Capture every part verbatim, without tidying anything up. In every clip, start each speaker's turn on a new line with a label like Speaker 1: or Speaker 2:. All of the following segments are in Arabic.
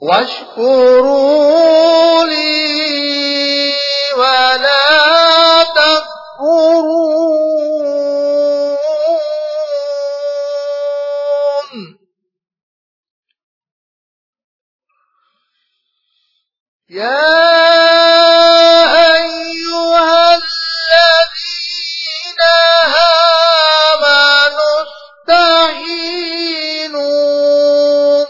Speaker 1: واشكروا لي ولا تكفرون. يا أيها الذين آمنوا استعينوا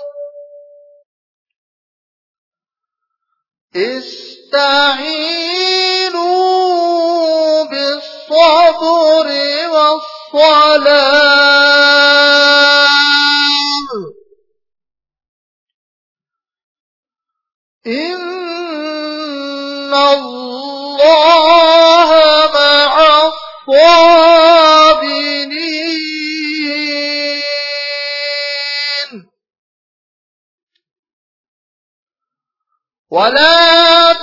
Speaker 1: استعينوا بالصبر والصلاة إن الله مع الصابرين. ولا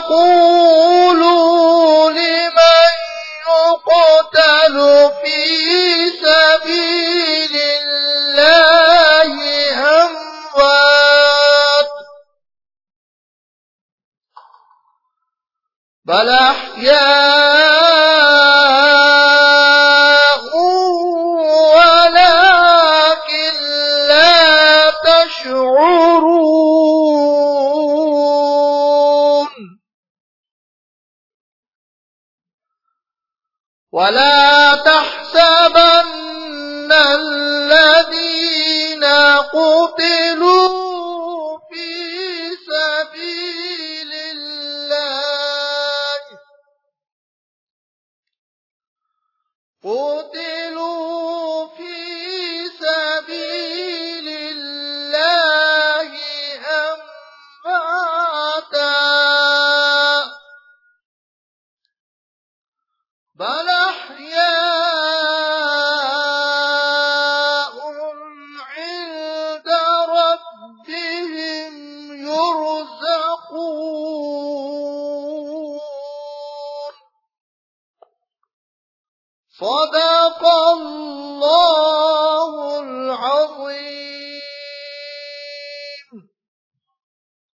Speaker 1: تقولوا لمن يقتل في سبيل الله أموات بل أحياء ولكن لا تشعرون. ولا تحسبن الذين قتلوا في سبيل الله قتلوا في سبيل الله أمواتا بل أحياء عند ربهم يرزقون. صدق الله العظيم.